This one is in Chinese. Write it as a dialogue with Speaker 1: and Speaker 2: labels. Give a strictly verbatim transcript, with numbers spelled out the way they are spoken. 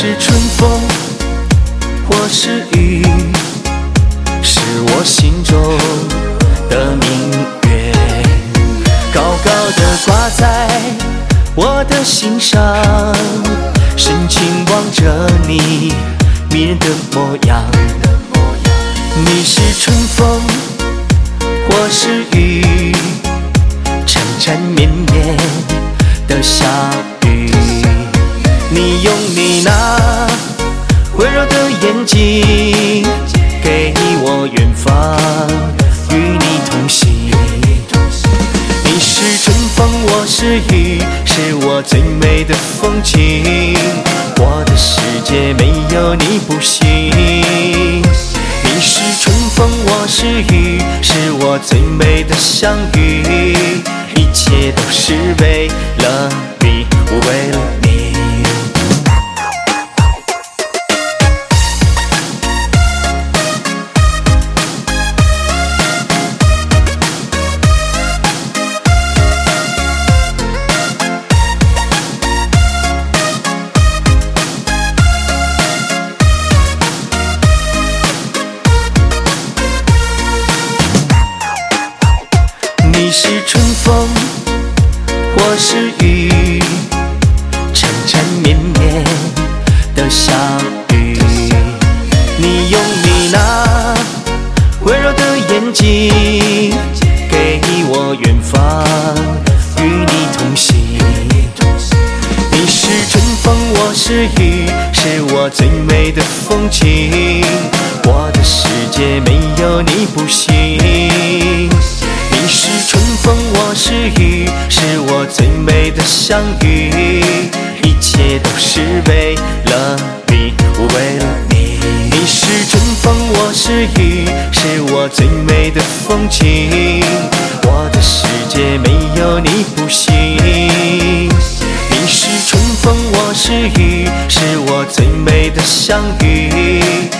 Speaker 1: 是春风，我是雨，是我心中的明月，高高的挂在我的心上，深情望着你迷人的模样。你是春风，我是雨，缠缠绵绵的小雨。你用你那温柔的眼睛给我远方，与你同行。你是春风，我是雨，是我最美的风景。我的世界没有你不行。你是春风，我是雨，是我最美的相遇。一切都是为了你，我为了你。你是春风，我是雨，缠缠绵绵的小雨。你用你那温柔的眼睛给我远方，与你同行。你是春风，我是雨，是我最美的风景。我的世界没有你不行。你是春风，我是雨，是我最美的相遇。一切都是为了你，我为了你。你是春风，我是雨，是我最美的风景。我的世界没有你不行。你是春风，我是雨，是我最美的相遇。